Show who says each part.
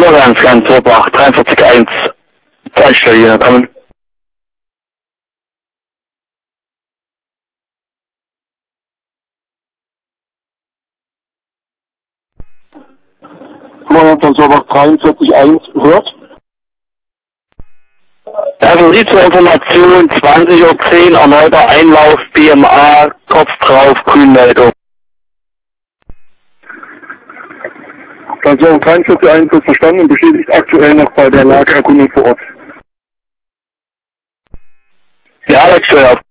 Speaker 1: Lorenz, ganz Oberbach, 43.1. Zeitstelle hier, kommen.
Speaker 2: Lorenz, Oberbach, 43.1 hört.
Speaker 1: Also Sie zur Information, 20:10 Uhr, erneuter Einlauf, BMA, Kopf drauf, Grünmeldung.
Speaker 2: Also 43.1 wird verstanden und bestätigt aktuell noch bei der Lageerkundung vor Ort.
Speaker 1: Ja, Alex,